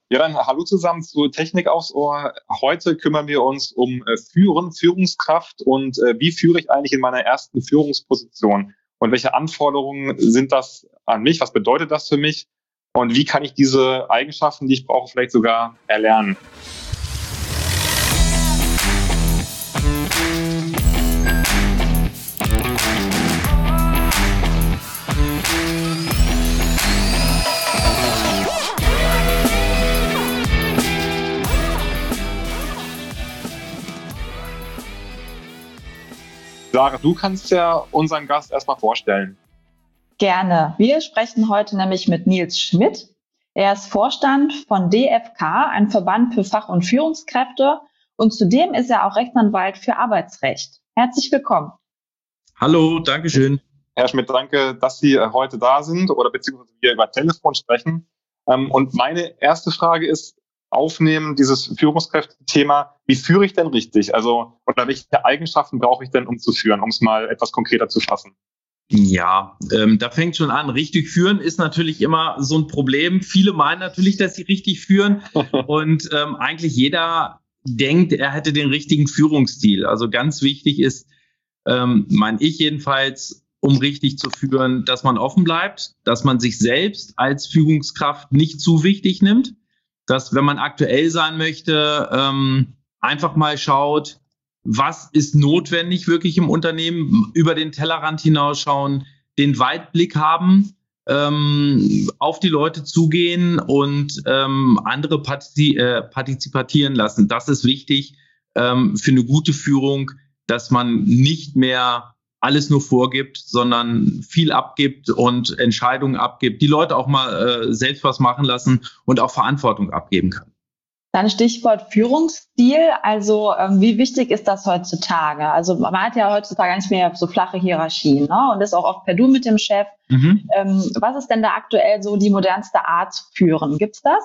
Ja, dann hallo zusammen zu Technik aufs Ohr. Heute kümmern wir uns um Führen, Führungskraft und wie führe ich eigentlich in meiner ersten Führungsposition und welche Anforderungen sind das an mich? Was bedeutet das für mich? Und wie kann ich diese Eigenschaften, die ich brauche, vielleicht sogar erlernen? Sarah, du kannst ja unseren Gast erstmal vorstellen. Gerne. Wir sprechen heute nämlich mit Nils Schmidt. Er ist Vorstand von DFK, ein Verband für Fach- und Führungskräfte. Und zudem ist er auch Rechtsanwalt für Arbeitsrecht. Herzlich willkommen. Hallo, Dankeschön. Herr Schmidt, danke, dass Sie heute da sind oder beziehungsweise wir über Telefon sprechen. Und meine erste Frage ist, aufnehmen, dieses Führungskräfte-Thema, wie führe ich denn richtig? Also, oder welche Eigenschaften brauche ich denn, um zu führen, um es mal etwas konkreter zu fassen? Ja, da fängt schon an. Richtig führen ist natürlich immer so ein Problem. Viele meinen natürlich, dass sie richtig führen und eigentlich jeder denkt, er hätte den richtigen Führungsstil. Also ganz wichtig ist, meine ich jedenfalls, um richtig zu führen, dass man offen bleibt, dass man sich selbst als Führungskraft nicht zu wichtig nimmt, dass, wenn man aktuell sein möchte, einfach mal schaut, was ist notwendig wirklich im Unternehmen, über den Tellerrand hinausschauen, den Weitblick haben, auf die Leute zugehen und andere partizipieren lassen. Das ist wichtig für eine gute Führung, dass man nicht mehr alles nur vorgibt, sondern viel abgibt und Entscheidungen abgibt, die Leute auch mal selbst was machen lassen und auch Verantwortung abgeben kann. Dann Stichwort Führungsstil. Also wie wichtig ist das heutzutage? Also man hat ja heutzutage nicht mehr so flache Hierarchien, ne? Und ist auch oft per Du mit dem Chef. Was ist denn da aktuell so die modernste Art zu führen? Gibt's das?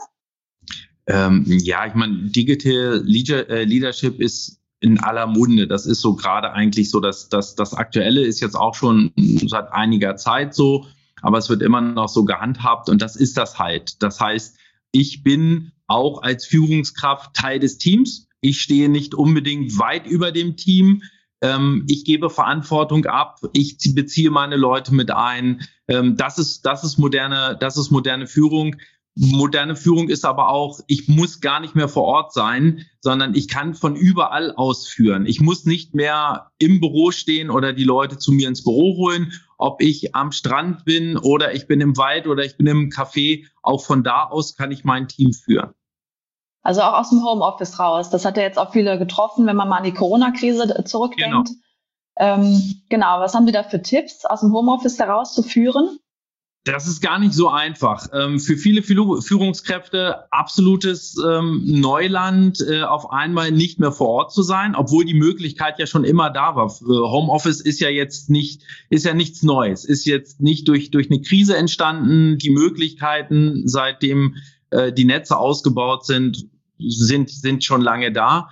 Ja, ich meine, Digital Leadership ist in aller Munde. Das ist so gerade eigentlich so, dass das Aktuelle ist jetzt auch schon seit einiger Zeit so, aber es wird immer noch so gehandhabt und das ist das halt. Das heißt, ich bin auch als Führungskraft Teil des Teams. Ich stehe nicht unbedingt weit über dem Team. Ich gebe Verantwortung ab. Ich beziehe meine Leute mit ein. Das ist moderne Führung. Moderne Führung ist aber auch, ich muss gar nicht mehr vor Ort sein, sondern ich kann von überall aus führen. Ich muss nicht mehr im Büro stehen oder die Leute zu mir ins Büro holen. Ob ich am Strand bin oder ich bin im Wald oder ich bin im Café, auch von da aus kann ich mein Team führen. Also auch aus dem Homeoffice raus. Das hat ja jetzt auch viele getroffen, wenn man mal an die Corona-Krise zurückdenkt. Genau, was haben Sie da für Tipps, aus dem Homeoffice heraus zu führen? Das ist gar nicht so einfach. Für viele Führungskräfte absolutes Neuland, auf einmal nicht mehr vor Ort zu sein, obwohl die Möglichkeit ja schon immer da war. Homeoffice ist ja nichts Neues, ist jetzt nicht durch eine Krise entstanden. Die Möglichkeiten, seitdem die Netze ausgebaut sind schon lange da.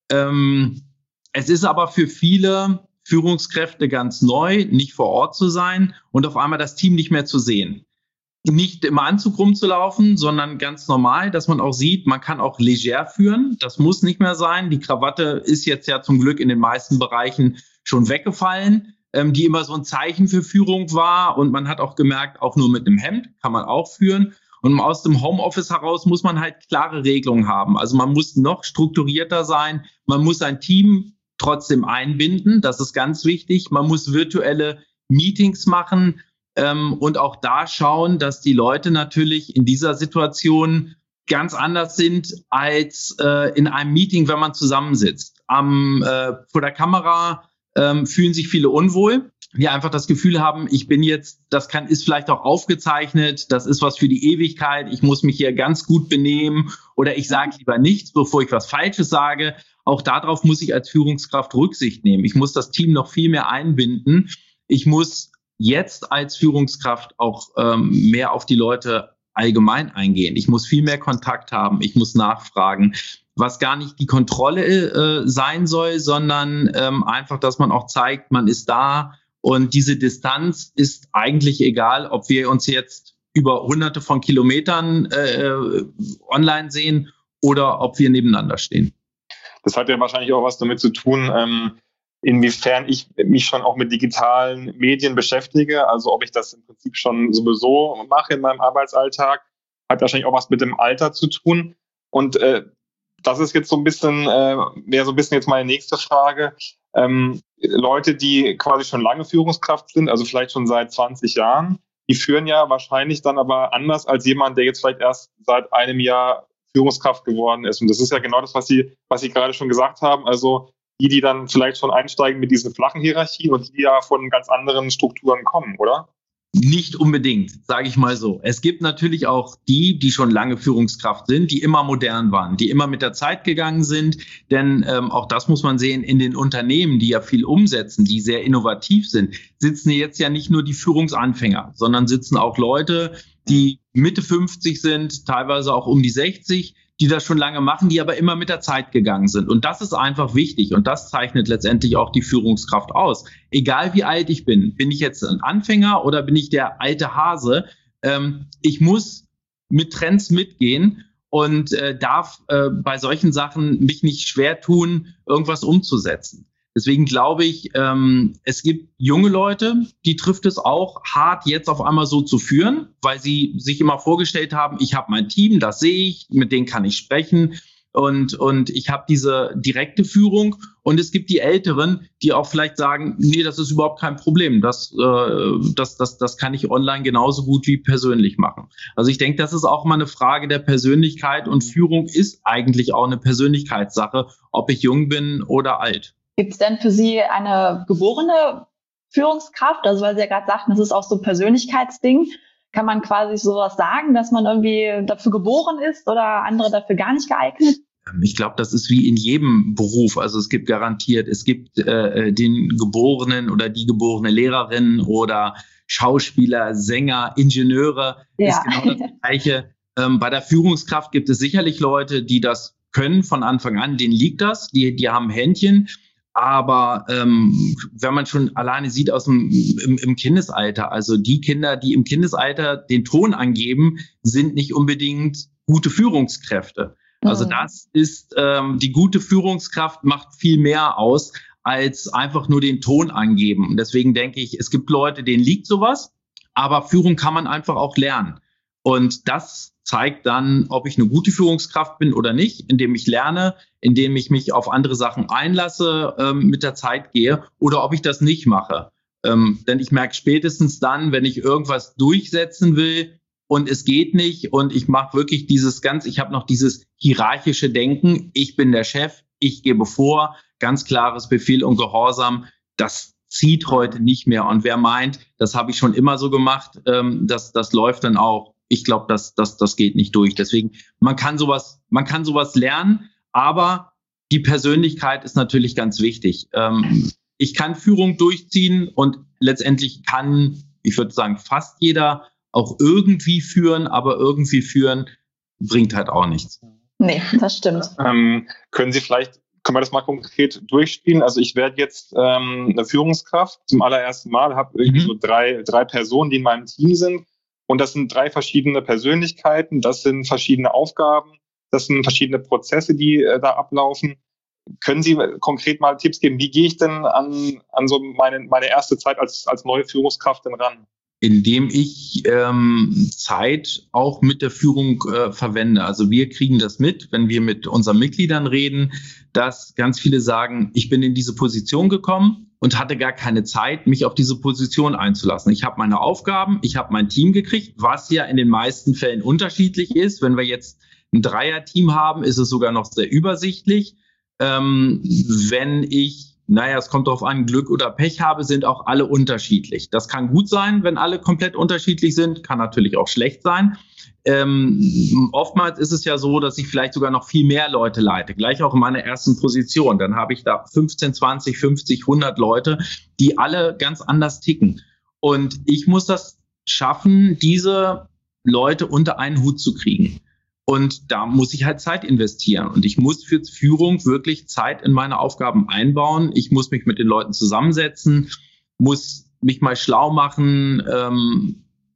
Es ist aber für viele Führungskräfte ganz neu, nicht vor Ort zu sein und auf einmal das Team nicht mehr zu sehen. Nicht im Anzug rumzulaufen, sondern ganz normal, dass man auch sieht, man kann auch leger führen. Das muss nicht mehr sein. Die Krawatte ist jetzt ja zum Glück in den meisten Bereichen schon weggefallen, die immer so ein Zeichen für Führung war. Und man hat auch gemerkt, auch nur mit einem Hemd kann man auch führen. Und aus dem Homeoffice heraus muss man halt klare Regelungen haben. Also man muss noch strukturierter sein. Man muss ein Team trotzdem einbinden. Das ist ganz wichtig. Man muss virtuelle Meetings machen und auch da schauen, dass die Leute natürlich in dieser Situation ganz anders sind als in einem Meeting, wenn man zusammensitzt. Vor der Kamera fühlen sich viele unwohl, die einfach das Gefühl haben, ist vielleicht auch aufgezeichnet, das ist was für die Ewigkeit, ich muss mich hier ganz gut benehmen oder ich sage lieber nichts, bevor ich was Falsches sage. Auch darauf muss ich als Führungskraft Rücksicht nehmen. Ich muss das Team noch viel mehr einbinden. Ich muss jetzt als Führungskraft auch mehr auf die Leute allgemein eingehen. Ich muss viel mehr Kontakt haben. Ich muss nachfragen, was gar nicht die Kontrolle sein soll, sondern einfach, dass man auch zeigt, man ist da. Und diese Distanz ist eigentlich egal, ob wir uns jetzt über hunderte von Kilometern online sehen oder ob wir nebeneinander stehen. Das hat ja wahrscheinlich auch was damit zu tun, inwiefern ich mich schon auch mit digitalen Medien beschäftige, also ob ich das im Prinzip schon sowieso mache in meinem Arbeitsalltag, hat wahrscheinlich auch was mit dem Alter zu tun. Und das ist jetzt so ein bisschen, wäre so ein bisschen jetzt meine nächste Frage. Leute, die quasi schon lange Führungskraft sind, also vielleicht schon seit 20 Jahren, die führen ja wahrscheinlich dann aber anders als jemand, der jetzt vielleicht erst seit einem Jahr Führungskraft geworden ist. Und das ist ja genau das, was Sie gerade schon gesagt haben. Also die dann vielleicht schon einsteigen mit diesen flachen Hierarchien und die ja von ganz anderen Strukturen kommen, oder? Nicht unbedingt, sage ich mal so. Es gibt natürlich auch die schon lange Führungskraft sind, die immer modern waren, die immer mit der Zeit gegangen sind. Denn auch das muss man sehen, in den Unternehmen, die ja viel umsetzen, die sehr innovativ sind, sitzen jetzt ja nicht nur die Führungsanfänger, sondern sitzen auch Leute, die Mitte 50 sind, teilweise auch um die 60, die das schon lange machen, die aber immer mit der Zeit gegangen sind. Und das ist einfach wichtig und das zeichnet letztendlich auch die Führungskraft aus. Egal wie alt ich bin ich jetzt ein Anfänger oder bin ich der alte Hase, ich muss mit Trends mitgehen und darf bei solchen Sachen mich nicht schwer tun, irgendwas umzusetzen. Deswegen glaube ich, es gibt junge Leute, die trifft es auch hart, jetzt auf einmal so zu führen, weil sie sich immer vorgestellt haben, ich habe mein Team, das sehe ich, mit denen kann ich sprechen und ich habe diese direkte Führung. Und es gibt die Älteren, die auch vielleicht sagen, nee, das ist überhaupt kein Problem, das kann ich online genauso gut wie persönlich machen. Also ich denke, das ist auch mal eine Frage der Persönlichkeit und Führung ist eigentlich auch eine Persönlichkeitssache, ob ich jung bin oder alt. Gibt es denn für Sie eine geborene Führungskraft? Also weil Sie ja gerade sagten, das ist auch so ein Persönlichkeitsding. Kann man quasi sowas sagen, dass man irgendwie dafür geboren ist oder andere dafür gar nicht geeignet? Ich glaube, das ist wie in jedem Beruf. Also es gibt garantiert, es gibt den geborenen oder die geborene Lehrerin oder Schauspieler, Sänger, Ingenieure. Ja. Ist genau das Gleiche. Bei der Führungskraft gibt es sicherlich Leute, die das können von Anfang an, denen liegt das, die haben Händchen. Aber wenn man schon alleine sieht im Kindesalter, also die Kinder, die im Kindesalter den Ton angeben, sind nicht unbedingt gute Führungskräfte. Also das ist, die gute Führungskraft macht viel mehr aus, als einfach nur den Ton angeben. Und deswegen denke ich, es gibt Leute, denen liegt sowas, aber Führung kann man einfach auch lernen. Und das zeigt dann, ob ich eine gute Führungskraft bin oder nicht, indem ich lerne, indem ich mich auf andere Sachen einlasse, mit der Zeit gehe oder ob ich das nicht mache. Denn ich merke spätestens dann, wenn ich irgendwas durchsetzen will und es geht nicht und ich mache wirklich ich habe noch dieses hierarchische Denken, ich bin der Chef, ich gebe vor, ganz klares Befehl und Gehorsam, das zieht heute nicht mehr. Und wer meint, das habe ich schon immer so gemacht, das läuft dann auch. Ich glaube, das geht nicht durch. Deswegen, man kann sowas lernen, aber die Persönlichkeit ist natürlich ganz wichtig. Ich kann Führung durchziehen und letztendlich kann, ich würde sagen, fast jeder auch irgendwie führen, aber irgendwie führen bringt halt auch nichts. Nee, das stimmt. Können wir das mal konkret durchspielen? Also ich werde jetzt eine Führungskraft zum allerersten Mal, habe irgendwie so drei Personen, die in meinem Team sind. Und das sind 3 verschiedene Persönlichkeiten, das sind verschiedene Aufgaben, das sind verschiedene Prozesse, die da ablaufen. Können Sie konkret mal Tipps geben, wie gehe ich denn an so meine erste Zeit als neue Führungskraft denn ran? Indem ich Zeit auch mit der Führung verwende. Also wir kriegen das mit, wenn wir mit unseren Mitgliedern reden, dass ganz viele sagen, ich bin in diese Position gekommen und hatte gar keine Zeit, mich auf diese Position einzulassen. Ich habe meine Aufgaben, ich habe mein Team gekriegt, was ja in den meisten Fällen unterschiedlich ist. Wenn wir jetzt ein Dreier-Team haben, ist es sogar noch sehr übersichtlich. Wenn ich, es kommt darauf an, Glück oder Pech habe, sind auch alle unterschiedlich. Das kann gut sein, wenn alle komplett unterschiedlich sind, kann natürlich auch schlecht sein. Oftmals ist es ja so, dass ich vielleicht sogar noch viel mehr Leute leite, gleich auch in meiner ersten Position. Dann habe ich da 15, 20, 50, 100 Leute, die alle ganz anders ticken. Und ich muss das schaffen, diese Leute unter einen Hut zu kriegen. Und da muss ich halt Zeit investieren. Und ich muss für Führung wirklich Zeit in meine Aufgaben einbauen. Ich muss mich mit den Leuten zusammensetzen, muss mich mal schlau machen,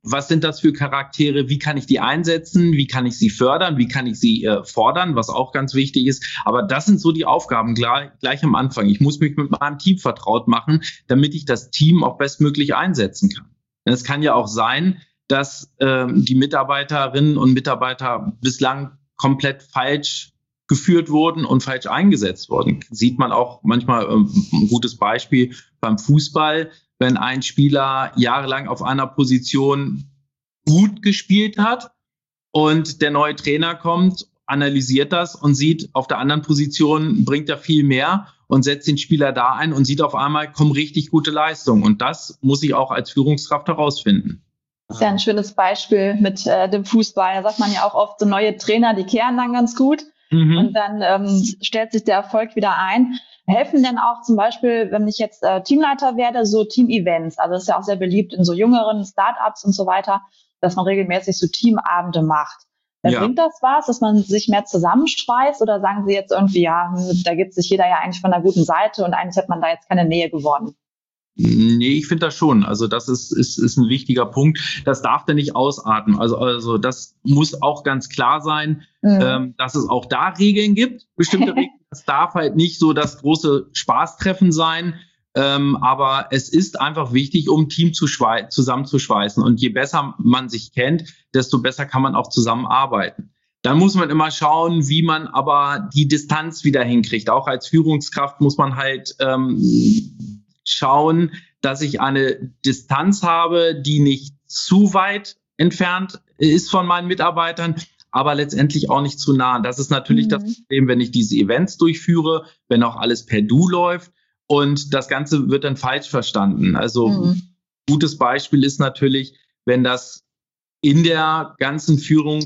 was sind das für Charaktere, wie kann ich die einsetzen, wie kann ich sie fördern, wie kann ich sie fordern, was auch ganz wichtig ist. Aber das sind so die Aufgaben gleich am Anfang. Ich muss mich mit meinem Team vertraut machen, damit ich das Team auch bestmöglich einsetzen kann. Es kann ja auch sein, dass die Mitarbeiterinnen und Mitarbeiter bislang komplett falsch geführt wurden und falsch eingesetzt wurden. Sieht man auch manchmal ein gutes Beispiel beim Fußball, wenn ein Spieler jahrelang auf einer Position gut gespielt hat und der neue Trainer kommt, analysiert das und sieht, auf der anderen Position bringt er viel mehr und setzt den Spieler da ein und sieht auf einmal, kommen richtig gute Leistungen. Und das muss ich auch als Führungskraft herausfinden. Das ist ja ein schönes Beispiel mit dem Fußball. Da sagt man ja auch oft, so neue Trainer, die kehren dann ganz gut. Und dann stellt sich der Erfolg wieder ein. Helfen denn auch zum Beispiel, wenn ich jetzt Teamleiter werde, so Team-Events? Also das ist ja auch sehr beliebt in so jüngeren Startups und so weiter, dass man regelmäßig so Teamabende macht. Bringt das was, dass man sich mehr zusammenschweißt? Oder sagen Sie jetzt irgendwie, ja, da gibt sich jeder ja eigentlich von einer guten Seite und eigentlich hat man da jetzt keine Nähe gewonnen? Nee, ich finde das schon. Also das ist ein wichtiger Punkt. Das darf dann nicht ausarten. Also das muss auch ganz klar sein, dass es auch da Regeln gibt, bestimmte Regeln. Es darf halt nicht so das große Spaßtreffen sein. Aber es ist einfach wichtig, um Team zusammenzuschweißen. Und je besser man sich kennt, desto besser kann man auch zusammenarbeiten. Dann muss man immer schauen, wie man aber die Distanz wieder hinkriegt. Auch als Führungskraft muss man halt schauen, dass ich eine Distanz habe, die nicht zu weit entfernt ist von meinen Mitarbeitern, aber letztendlich auch nicht zu nah. Das ist natürlich das Problem, wenn ich diese Events durchführe, wenn auch alles per Du läuft und das Ganze wird dann falsch verstanden. Also gutes Beispiel ist natürlich, wenn das in der ganzen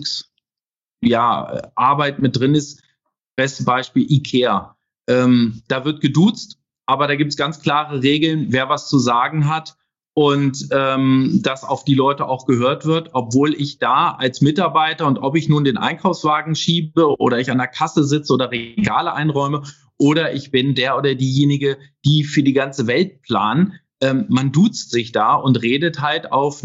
Arbeit mit drin ist, beste Beispiel IKEA. Da wird geduzt, aber da gibt es ganz klare Regeln, wer was zu sagen hat und dass auf die Leute auch gehört wird, obwohl ich da als Mitarbeiter und ob ich nun den Einkaufswagen schiebe oder ich an der Kasse sitze oder Regale einräume oder ich bin der oder diejenige, die für die ganze Welt planen, man duzt sich da und redet halt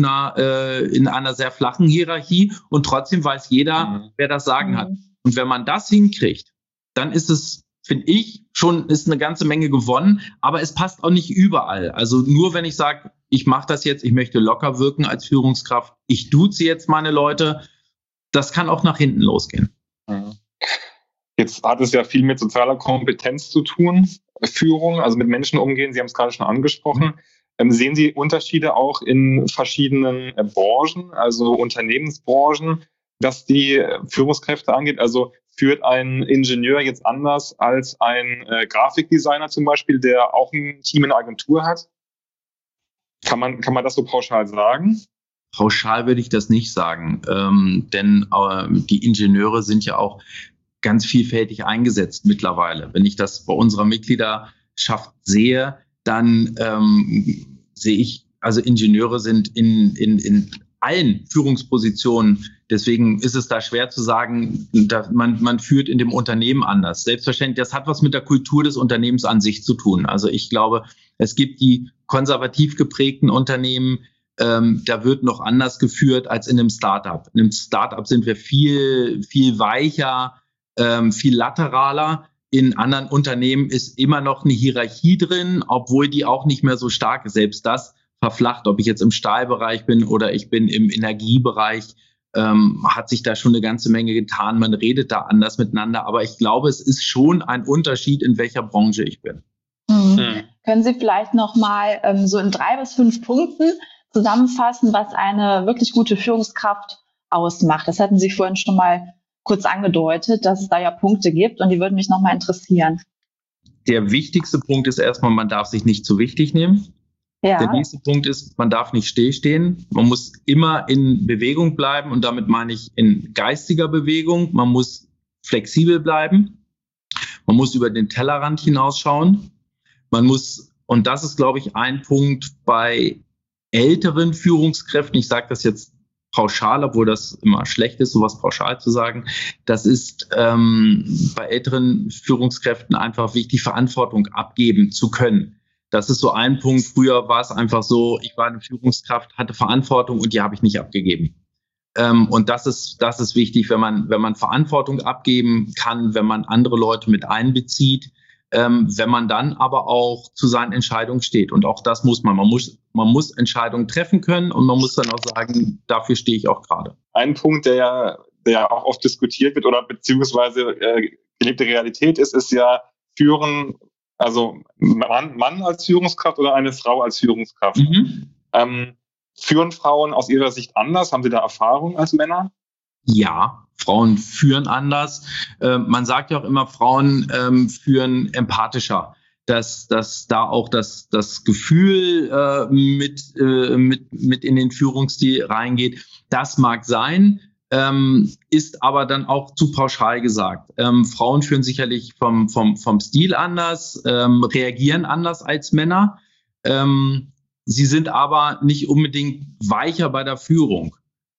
in einer sehr flachen Hierarchie und trotzdem weiß jeder, wer das Sagen hat. Und wenn man das hinkriegt, dann ist es, finde ich, schon ist eine ganze Menge gewonnen, aber es passt auch nicht überall. Also nur wenn ich sage, ich mache das jetzt, ich möchte locker wirken als Führungskraft, ich duze jetzt meine Leute, das kann auch nach hinten losgehen. Jetzt hat es ja viel mit sozialer Kompetenz zu tun, Führung, also mit Menschen umgehen, Sie haben es gerade schon angesprochen. Sehen Sie Unterschiede auch in verschiedenen Branchen, also Unternehmensbranchen, was die Führungskräfte angeht? Also führt ein Ingenieur jetzt anders als ein Grafikdesigner zum Beispiel, der auch ein Team in der Agentur hat? Kann man das so pauschal sagen? Pauschal würde ich das nicht sagen, denn die Ingenieure sind ja auch ganz vielfältig eingesetzt mittlerweile. Wenn ich das bei unserer Mitgliederschaft sehe, dann sehe ich, also Ingenieure sind in allen Führungspositionen. Deswegen ist es da schwer zu sagen, man führt in dem Unternehmen anders. Selbstverständlich, das hat was mit der Kultur des Unternehmens an sich zu tun. Also ich glaube, es gibt die konservativ geprägten Unternehmen, da wird noch anders geführt als in einem Startup. In einem Startup sind wir viel, viel weicher, viel lateraler. In anderen Unternehmen ist immer noch eine Hierarchie drin, obwohl die auch nicht mehr so stark ist. Selbst das verflacht, ob ich jetzt im Stahlbereich bin oder ich bin im Energiebereich, hat sich da schon eine ganze Menge getan. Man redet da anders miteinander. Aber ich glaube, es ist schon ein Unterschied, in welcher Branche ich bin. Können Sie vielleicht nochmal so in 3 bis 5 Punkten zusammenfassen, was eine wirklich gute Führungskraft ausmacht? Das hatten Sie vorhin schon mal kurz angedeutet, dass es da ja Punkte gibt und die würden mich nochmal interessieren. Der wichtigste Punkt ist erstmal, man darf sich nicht zu wichtig nehmen. Ja. Der nächste Punkt ist, man darf nicht stillstehen. Man muss immer in Bewegung bleiben und damit meine ich in geistiger Bewegung. Man muss flexibel bleiben. Man muss über den Tellerrand hinausschauen. Man muss, und das ist, glaube ich, ein Punkt bei älteren Führungskräften, ich sage das jetzt pauschal, obwohl das immer schlecht ist, sowas pauschal zu sagen, das ist bei älteren Führungskräften einfach wichtig, Verantwortung abgeben zu können. Das ist so ein Punkt. Früher war es einfach so, ich war eine Führungskraft, hatte Verantwortung und die habe ich nicht abgegeben. Und das ist wichtig, wenn man Verantwortung abgeben kann, wenn man andere Leute mit einbezieht, wenn man dann aber auch zu seinen Entscheidungen steht. Und auch das muss man. Man muss Entscheidungen treffen können und man muss dann auch sagen, dafür stehe ich auch gerade. Ein Punkt, der ja auch oft diskutiert wird oder beziehungsweise gelebte Realität ist ja Führen, also Mann als Führungskraft oder eine Frau als Führungskraft. Führen Frauen aus ihrer Sicht anders? Haben Sie da Erfahrung als Männer? Ja, Frauen führen anders. Man sagt ja auch immer, Frauen führen empathischer. Dass da auch das Gefühl mit in den Führungsstil reingeht. Das mag sein, ist aber dann auch zu pauschal gesagt. Frauen führen sicherlich vom Stil anders, reagieren anders als Männer. Sie sind aber nicht unbedingt weicher bei der Führung.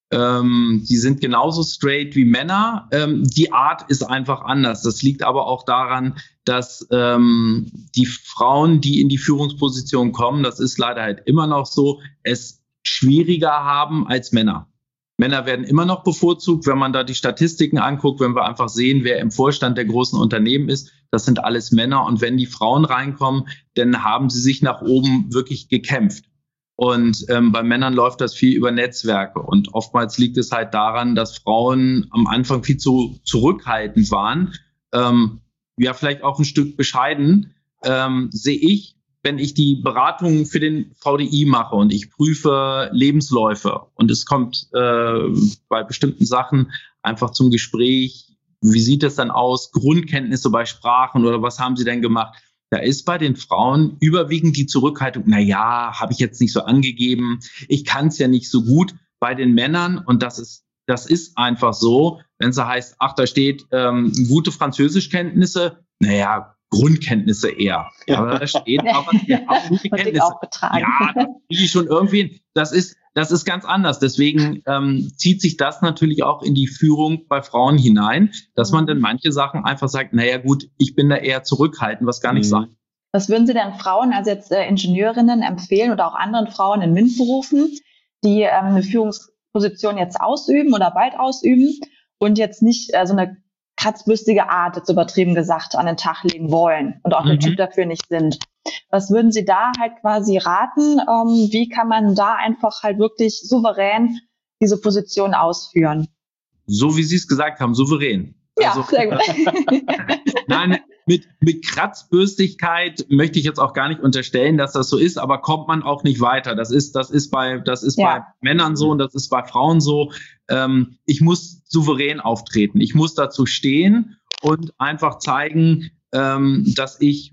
Die sind genauso straight wie Männer. Die Art ist einfach anders. Das liegt aber auch daran, dass die Frauen, die in die Führungsposition kommen, das ist leider halt immer noch so, es schwieriger haben als Männer. Männer werden immer noch bevorzugt, wenn man da die Statistiken anguckt, wenn wir einfach sehen, wer im Vorstand der großen Unternehmen ist, das sind alles Männer. Und wenn die Frauen reinkommen, dann haben sie sich nach oben wirklich gekämpft. Und bei Männern läuft das viel über Netzwerke. Und oftmals liegt es halt daran, dass Frauen am Anfang viel zu zurückhaltend waren. Ja, vielleicht auch ein Stück bescheiden, sehe ich, wenn ich die Beratung für den VDI mache und ich prüfe Lebensläufe und es kommt bei bestimmten Sachen einfach zum Gespräch, wie sieht es dann aus, Grundkenntnisse bei Sprachen oder was haben sie denn gemacht? Da ist bei den Frauen überwiegend die Zurückhaltung, na ja, habe ich jetzt nicht so angegeben, ich kann es ja nicht so gut. Bei den Männern, und das ist einfach so, wenn es heißt, ach, da steht gute Französischkenntnisse, naja, Grundkenntnisse eher. Aber da steht aber gute Kenntnisse. Ja, das kriege ich schon irgendwie. Das ist ganz anders. Deswegen zieht sich das natürlich auch in die Führung bei Frauen hinein, dass man dann manche Sachen einfach sagt, naja gut, ich bin da eher zurückhaltend, was gar nicht sein. Was würden Sie denn Frauen, also jetzt Ingenieurinnen empfehlen oder auch anderen Frauen in MINT-Berufen, die eine Führungsposition jetzt ausüben oder bald ausüben und jetzt nicht so eine kratzbürstige Art, jetzt übertrieben gesagt, an den Tag legen wollen und auch der Typ dafür nicht sind. Was würden Sie da halt quasi raten? Wie kann man da einfach halt wirklich souverän diese Position ausführen? So wie Sie es gesagt haben, souverän. Ja, also, sehr gut. Nein, mit Kratzbürstigkeit möchte ich jetzt auch gar nicht unterstellen, dass das so ist, aber kommt man auch nicht weiter. Das ist bei Männern so und das ist bei Frauen so. Ich muss souverän auftreten. Ich muss dazu stehen und einfach zeigen, dass ich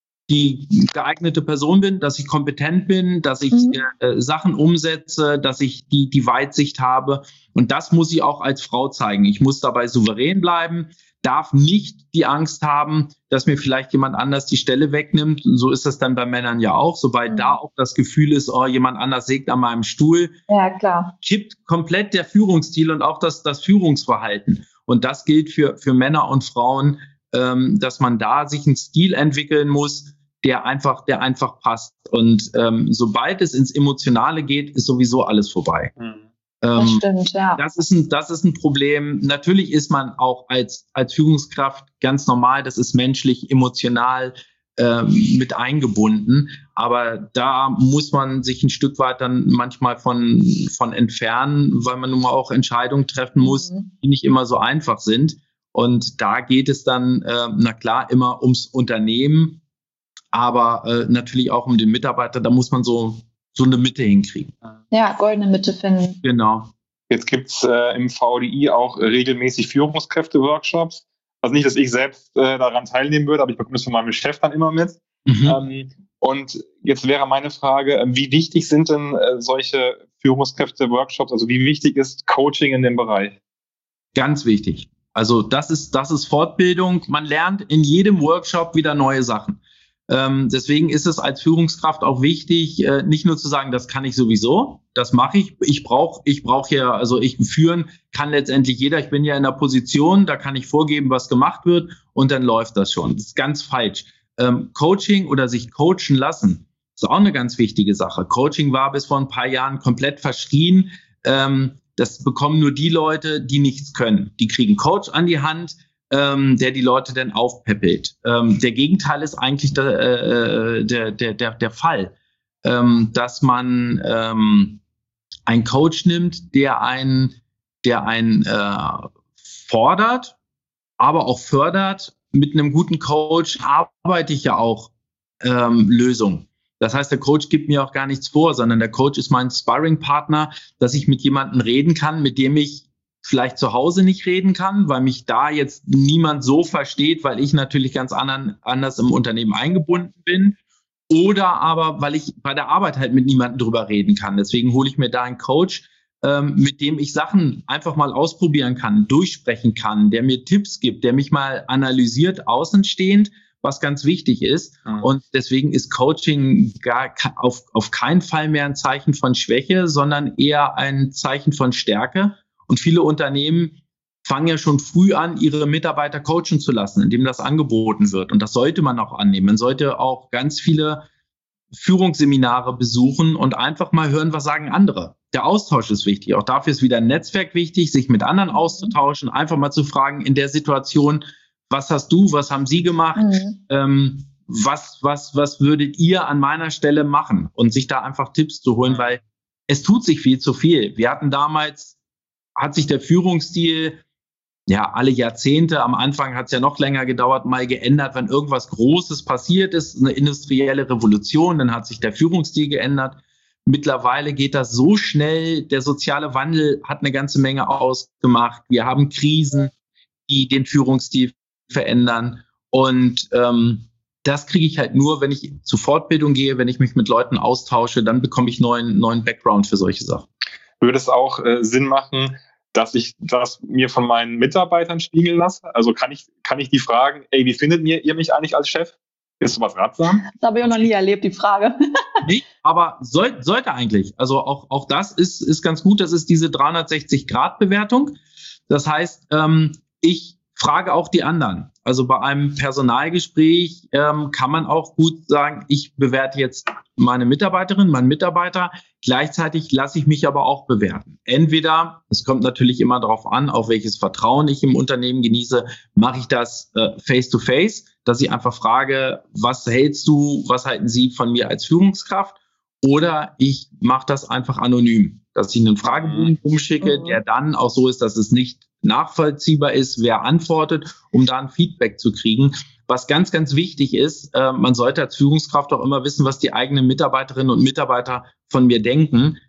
die geeignete Person bin, dass ich kompetent bin, dass ich Sachen umsetze, dass ich die Weitsicht habe. Und das muss ich auch als Frau zeigen. Ich muss dabei souverän bleiben, darf nicht die Angst haben, dass mir vielleicht jemand anders die Stelle wegnimmt. Und so ist das dann bei Männern ja auch. Sobald da auch das Gefühl ist, oh, jemand anders sägt an meinem Stuhl, ja, klar, kippt komplett der Führungsstil und auch das Führungsverhalten. Und das gilt für Männer und Frauen, dass man da sich einen Stil entwickeln muss, der einfach passt. Und sobald es ins Emotionale geht, ist sowieso alles vorbei. Das stimmt, ja. Das ist ein Problem. Natürlich ist man auch als Führungskraft ganz normal, das ist menschlich, emotional mit eingebunden. Aber da muss man sich ein Stück weit dann manchmal von entfernen, weil man nun mal auch Entscheidungen treffen muss, die nicht immer so einfach sind. Und da geht es dann, na klar, immer ums Unternehmen, aber natürlich auch um den Mitarbeiter. Da muss man so eine Mitte hinkriegen. Ja, goldene Mitte finden. Genau. Jetzt gibt's im VDI auch regelmäßig Führungskräfte-Workshops. Also nicht, dass ich selbst daran teilnehmen würde, aber ich bekomme das von meinem Chef dann immer mit. Und jetzt wäre meine Frage, wie wichtig sind denn solche Führungskräfte-Workshops? Also wie wichtig ist Coaching in dem Bereich? Ganz wichtig. Also das ist Fortbildung. Man lernt in jedem Workshop wieder neue Sachen. Deswegen ist es als Führungskraft auch wichtig, nicht nur zu sagen, das kann ich sowieso, das mache ich. Ich brauche ja, also führen kann letztendlich jeder. Ich bin ja in der Position, da kann ich vorgeben, was gemacht wird und dann läuft das schon. Das ist ganz falsch. Coaching oder sich coachen lassen Das ist auch eine ganz wichtige Sache. Coaching war bis vor ein paar Jahren komplett verschrien. Das bekommen nur die Leute, die nichts können. Die kriegen Coach an die Hand, der die Leute dann aufpäppelt. Der Gegenteil ist eigentlich der Fall, dass man einen Coach nimmt, der einen fordert, aber auch fördert. Mit einem guten Coach arbeite ich ja auch Lösungen. Das heißt, der Coach gibt mir auch gar nichts vor, sondern der Coach ist mein Sparring-Partner, dass ich mit jemandem reden kann, mit dem ich vielleicht zu Hause nicht reden kann, weil mich da jetzt niemand so versteht, weil ich natürlich ganz anders im Unternehmen eingebunden bin. Oder aber, weil ich bei der Arbeit halt mit niemandem drüber reden kann. Deswegen hole ich mir da einen Coach, mit dem ich Sachen einfach mal ausprobieren kann, durchsprechen kann, der mir Tipps gibt, der mich mal analysiert, außenstehend, was ganz wichtig ist. Mhm. Und deswegen ist Coaching auf keinen Fall mehr ein Zeichen von Schwäche, sondern eher ein Zeichen von Stärke. Und viele Unternehmen fangen ja schon früh an, ihre Mitarbeiter coachen zu lassen, indem das angeboten wird. Und das sollte man auch annehmen. Man sollte auch ganz viele Führungsseminare besuchen und einfach mal hören, was sagen andere. Der Austausch ist wichtig. Auch dafür ist wieder ein Netzwerk wichtig, sich mit anderen auszutauschen, einfach mal zu fragen in der Situation, was hast du, was haben sie gemacht, was würdet ihr an meiner Stelle machen und sich da einfach Tipps zu holen, weil es tut sich viel zu viel. Wir hatten damals, hat sich der Führungsstil alle Jahrzehnte, am Anfang hat es ja noch länger gedauert, mal geändert, wenn irgendwas Großes passiert ist, eine industrielle Revolution, dann hat sich der Führungsstil geändert. Mittlerweile geht das so schnell, der soziale Wandel hat eine ganze Menge ausgemacht. Wir haben Krisen, die den Führungsstil verändern und das kriege ich halt nur, wenn ich zur Fortbildung gehe, wenn ich mich mit Leuten austausche, dann bekomme ich neuen Background für solche Sachen. Würde es auch Sinn machen, dass ich das mir von meinen Mitarbeitern spiegeln lasse? Also kann ich die fragen, wie findet ihr mich eigentlich als Chef? Ist sowas ratsam? Das habe ich auch noch nie erlebt, die Frage. Nee, aber sollte eigentlich. Also auch das ist ganz gut. Das ist diese 360-Grad-Bewertung. Das heißt, ich frage auch die anderen. Also bei einem Personalgespräch kann man auch gut sagen, ich bewerte jetzt meine Mitarbeiterin, meinen Mitarbeiter. Gleichzeitig lasse ich mich aber auch bewerten. Entweder, es kommt natürlich immer darauf an, auf welches Vertrauen ich im Unternehmen genieße, mache ich das face-to-face, dass ich einfach frage, was hältst du, was halten Sie von mir als Führungskraft? Oder ich mache das einfach anonym, dass ich einen Fragebogen rumschicke, der dann auch so ist, dass es nicht nachvollziehbar ist, wer antwortet, um da ein Feedback zu kriegen. Was ganz, ganz wichtig ist, man sollte als Führungskraft auch immer wissen, was die eigenen Mitarbeiterinnen und Mitarbeiter von mir denken,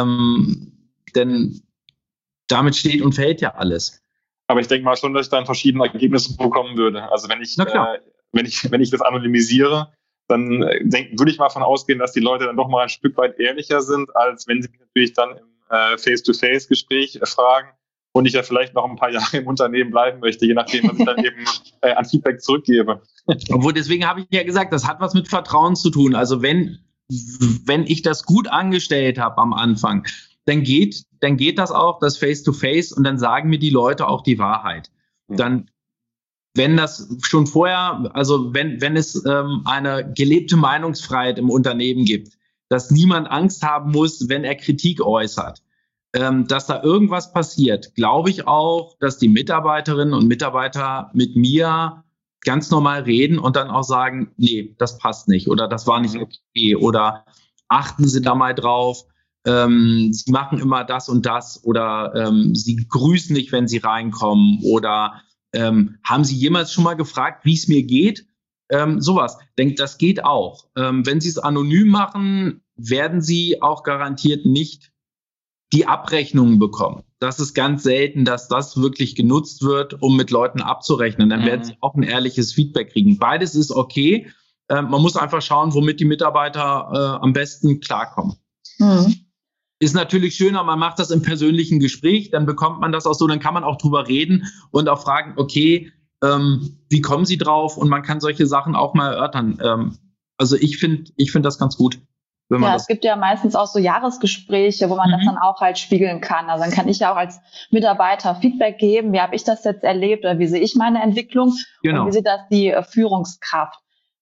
denn damit steht und fällt ja alles. Aber ich denke mal schon, dass ich dann verschiedene Ergebnisse bekommen würde. Also wenn ich das anonymisiere, dann würde ich mal davon ausgehen, dass die Leute dann doch mal ein Stück weit ehrlicher sind, als wenn sie mich natürlich dann im Face-to-Face-Gespräch fragen und ich ja vielleicht noch ein paar Jahre im Unternehmen bleiben möchte, je nachdem, was ich dann eben an Feedback zurückgebe. Obwohl, deswegen habe ich ja gesagt, das hat was mit Vertrauen zu tun. Also wenn ich das gut angestellt habe am Anfang, dann geht das auch, das Face-to-Face, und dann sagen mir die Leute auch die Wahrheit. Dann, wenn das schon vorher, also wenn es eine gelebte Meinungsfreiheit im Unternehmen gibt, dass niemand Angst haben muss, wenn er Kritik äußert, dass da irgendwas passiert, glaube ich auch, dass die Mitarbeiterinnen und Mitarbeiter mit mir ganz normal reden und dann auch sagen, nee, das passt nicht oder das war nicht okay oder achten Sie da mal drauf, Sie machen immer das und das oder Sie grüßen nicht, wenn Sie reinkommen oder haben Sie jemals schon mal gefragt, wie es mir geht? Sowas. Denke, das geht auch. Wenn Sie es anonym machen, werden Sie auch garantiert nicht die Abrechnungen bekommen. Das ist ganz selten, dass das wirklich genutzt wird, um mit Leuten abzurechnen. Dann werden Sie auch ein ehrliches Feedback kriegen. Beides ist okay. Man muss einfach schauen, womit die Mitarbeiter am besten klarkommen. Ist natürlich schöner, man macht das im persönlichen Gespräch, dann bekommt man das auch so, dann kann man auch drüber reden und auch fragen, okay, wie kommen Sie drauf? Und man kann solche Sachen auch mal erörtern. Also ich finde das ganz gut. Es gibt ja meistens auch so Jahresgespräche, wo man das dann auch halt spiegeln kann. Also dann kann ich ja auch als Mitarbeiter Feedback geben, wie habe ich das jetzt erlebt oder wie sehe ich meine Entwicklung und wie sieht das die Führungskraft.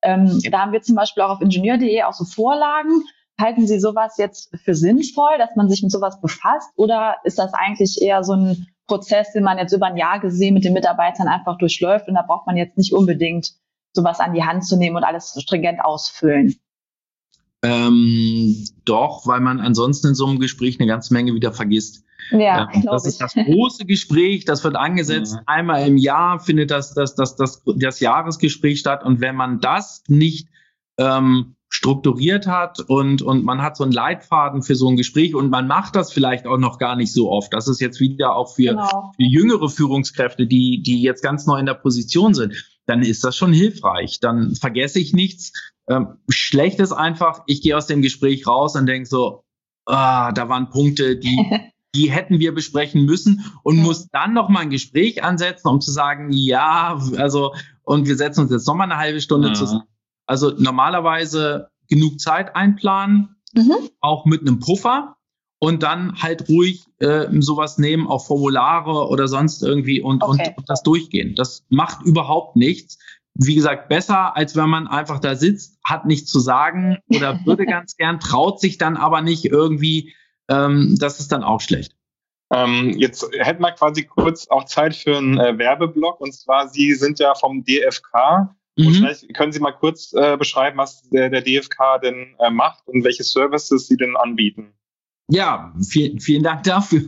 Da haben wir zum Beispiel auch auf ingenieur.de auch so Vorlagen. Halten Sie sowas jetzt für sinnvoll, dass man sich mit sowas befasst? Oder ist das eigentlich eher so ein Prozess, den man jetzt über ein Jahr gesehen mit den Mitarbeitern einfach durchläuft und da braucht man jetzt nicht unbedingt sowas an die Hand zu nehmen und alles stringent ausfüllen? Doch, weil man ansonsten in so einem Gespräch eine ganze Menge wieder vergisst. Ja, das ist das große Gespräch, das wird angesetzt. Einmal im Jahr findet das Jahresgespräch statt. Und wenn man das nicht strukturiert hat und man hat so einen Leitfaden für so ein Gespräch und man macht das vielleicht auch noch gar nicht so oft. Das ist jetzt wieder auch für jüngere Führungskräfte, die jetzt ganz neu in der Position sind. Dann ist das schon hilfreich. Dann vergesse ich nichts. Schlecht ist einfach, ich gehe aus dem Gespräch raus und denke so, da waren Punkte, die hätten wir besprechen müssen und muss dann noch mal ein Gespräch ansetzen, um zu sagen, und wir setzen uns jetzt noch mal eine halbe Stunde zusammen. Also normalerweise genug Zeit einplanen, auch mit einem Puffer und dann halt ruhig sowas nehmen, auch Formulare oder sonst irgendwie und das durchgehen. Das macht überhaupt nichts. Wie gesagt, besser, als wenn man einfach da sitzt, hat nichts zu sagen oder würde ganz gern, traut sich dann aber nicht irgendwie, das ist dann auch schlecht. Jetzt hätten wir quasi kurz auch Zeit für einen Werbeblock und zwar, Sie sind ja vom DFK. Und vielleicht können Sie mal kurz beschreiben, was der DFK denn macht und welche Services Sie denn anbieten. Ja, vielen Dank dafür.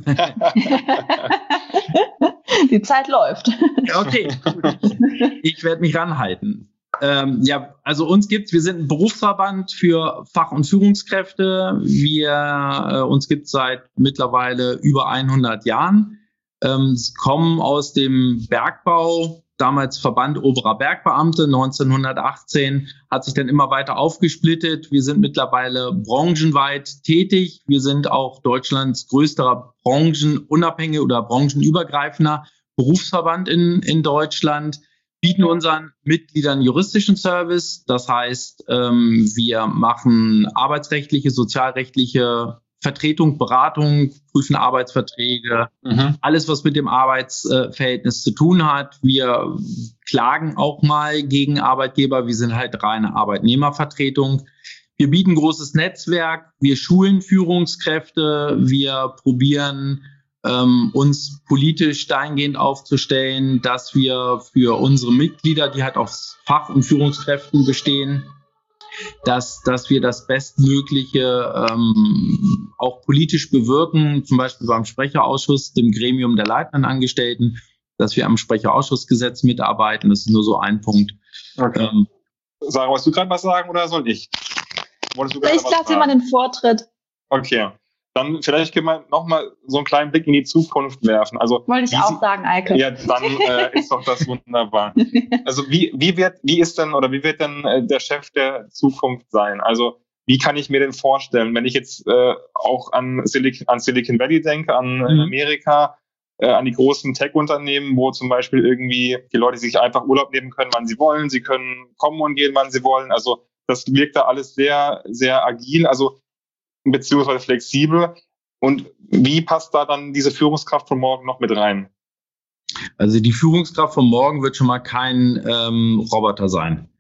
Die Zeit läuft. Okay, ich werde mich ranhalten. Also wir sind ein Berufsverband für Fach- und Führungskräfte. Uns gibt es seit mittlerweile über 100 Jahren. Kommen aus dem Bergbau, damals Verband Oberer Bergbeamte, 1918, hat sich dann immer weiter aufgesplittet. Wir sind mittlerweile branchenweit tätig. Wir sind auch Deutschlands größter branchenunabhängiger oder branchenübergreifender Berufsverband in Deutschland, bieten unseren Mitgliedern juristischen Service. Das heißt, wir machen arbeitsrechtliche, sozialrechtliche Vertretung, Beratung, prüfen Arbeitsverträge, alles, was mit dem Arbeitsverhältnis zu tun hat. Wir klagen auch mal gegen Arbeitgeber. Wir sind halt reine Arbeitnehmervertretung. Wir bieten großes Netzwerk. Wir schulen Führungskräfte. Wir probieren, uns politisch dahingehend aufzustellen, dass wir für unsere Mitglieder, die halt aus Fach- und Führungskräften bestehen, dass wir das Bestmögliche auch politisch bewirken, zum Beispiel beim Sprecherausschuss, dem Gremium der leitenden Angestellten, dass wir am Sprecherausschussgesetz mitarbeiten. Das ist nur so ein Punkt. Okay. Sarah, wolltest du gerade was sagen oder soll ich? Ich lasse dir mal den Vortritt. Okay. Dann vielleicht können wir nochmal so einen kleinen Blick in die Zukunft werfen. Also, wollte ich auch sagen, Eike. Ja, dann ist doch das wunderbar. Also wie wird denn der Chef der Zukunft sein? Also wie kann ich mir denn vorstellen, wenn ich jetzt auch an Silicon Valley denke, an Amerika, an die großen Tech-Unternehmen, wo zum Beispiel irgendwie die Leute sich einfach Urlaub nehmen können, wann sie wollen. Sie können kommen und gehen, wann sie wollen. Also das wirkt da alles sehr, sehr agil. Also beziehungsweise flexibel. Und wie passt da dann diese Führungskraft von morgen noch mit rein? Also die Führungskraft von morgen wird schon mal kein Roboter sein.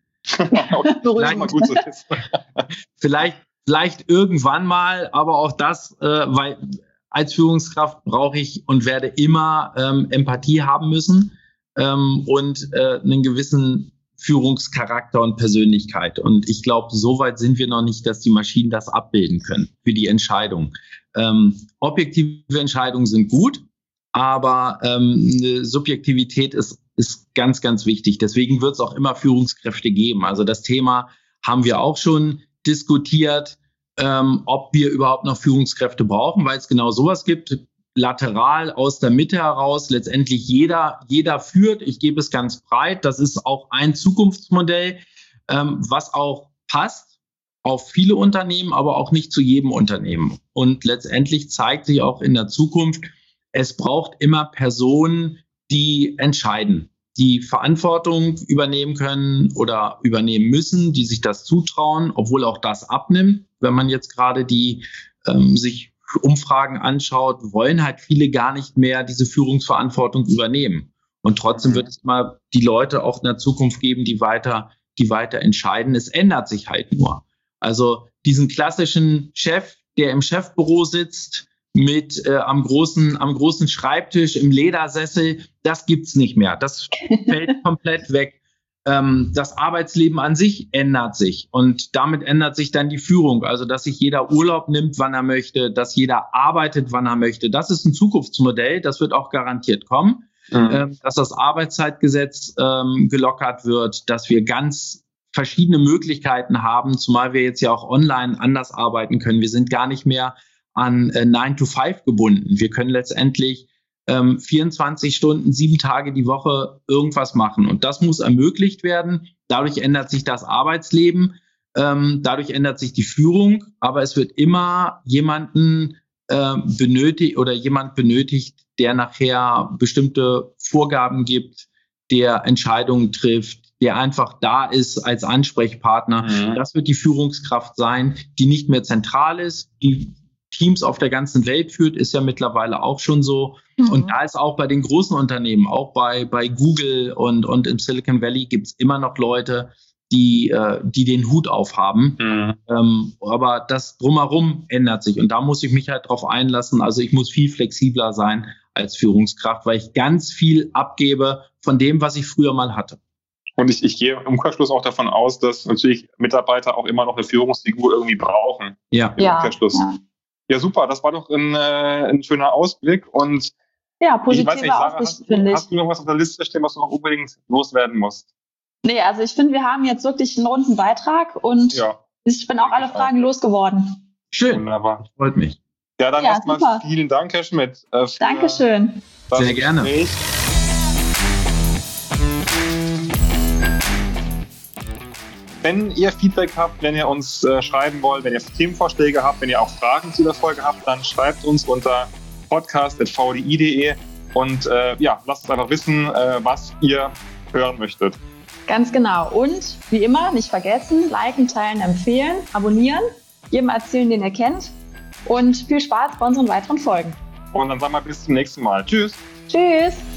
Vielleicht irgendwann mal, aber auch das, weil als Führungskraft brauche ich und werde immer Empathie haben müssen und einen gewissen Führungscharakter und Persönlichkeit. Und ich glaube, so weit sind wir noch nicht, dass die Maschinen das abbilden können für die Entscheidung. Objektive Entscheidungen sind gut, aber eine Subjektivität ist ganz, ganz wichtig. Deswegen wird es auch immer Führungskräfte geben. Also das Thema haben wir auch schon diskutiert, ob wir überhaupt noch Führungskräfte brauchen, weil es genau sowas gibt. Lateral aus der Mitte heraus, letztendlich jeder führt. Ich gebe es ganz breit. Das ist auch ein Zukunftsmodell, was auch passt auf viele Unternehmen, aber auch nicht zu jedem Unternehmen. Und letztendlich zeigt sich auch in der Zukunft, es braucht immer Personen, die entscheiden, die Verantwortung übernehmen können oder übernehmen müssen, die sich das zutrauen, obwohl auch das abnimmt. Wenn man jetzt gerade die sich Umfragen anschaut, wollen halt viele gar nicht mehr diese Führungsverantwortung übernehmen. Und trotzdem wird es immer die Leute auch in der Zukunft geben, die weiter die weiter entscheiden. Es ändert sich halt nur. Also diesen klassischen Chef, der im Chefbüro sitzt, mit am großen Schreibtisch im Ledersessel, das gibt's nicht mehr. Das fällt komplett weg. Das Arbeitsleben an sich ändert sich und damit ändert sich dann die Führung. Also, dass sich jeder Urlaub nimmt, wann er möchte, dass jeder arbeitet, wann er möchte. Das ist ein Zukunftsmodell, das wird auch garantiert kommen. Dass das Arbeitszeitgesetz gelockert wird, dass wir ganz verschiedene Möglichkeiten haben, zumal wir jetzt ja auch online anders arbeiten können. Wir sind gar nicht mehr an 9 to 5 gebunden. Wir können letztendlich 24 Stunden, 7 Tage die Woche irgendwas machen. Und das muss ermöglicht werden. Dadurch ändert sich das Arbeitsleben, dadurch ändert sich die Führung, aber es wird immer jemanden jemand benötigt, der nachher bestimmte Vorgaben gibt, der Entscheidungen trifft, der einfach da ist als Ansprechpartner. Das wird die Führungskraft sein, die nicht mehr zentral ist, die Teams auf der ganzen Welt führt, ist ja mittlerweile auch schon so. Und da ist auch bei den großen Unternehmen, auch bei Google und im Silicon Valley gibt's immer noch Leute, die den Hut aufhaben. Aber das Drumherum ändert sich. Und da muss ich mich halt drauf einlassen. Also ich muss viel flexibler sein als Führungskraft, weil ich ganz viel abgebe von dem, was ich früher mal hatte. Und ich gehe im Umkehrschluss auch davon aus, dass natürlich Mitarbeiter auch immer noch eine Führungsfigur irgendwie brauchen. Ja. Im Umkehrschluss. Ja, super. Das war doch ein schöner Ausblick. Und ja, positive Aussicht, finde ich. Hast du noch was auf der Liste stehen, was du noch unbedingt loswerden musst? Nee, also ich finde, wir haben jetzt wirklich einen runden Beitrag und ich bin auch alle Fragen losgeworden. Schön. Wunderbar. Freut mich. Ja, dann erstmal vielen Dank, Herr Schmidt. Dankeschön. Sehr gerne. Gespräch. Wenn ihr Feedback habt, wenn ihr uns schreiben wollt, wenn ihr Themenvorschläge habt, wenn ihr auch Fragen zu der Folge habt, dann schreibt uns unter podcast@vdi.de und lasst uns einfach wissen, was ihr hören möchtet. Ganz genau. Und wie immer, nicht vergessen, liken, teilen, empfehlen, abonnieren, jedem erzählen, den ihr kennt. Und viel Spaß bei unseren weiteren Folgen. Und dann sagen wir bis zum nächsten Mal. Tschüss. Tschüss.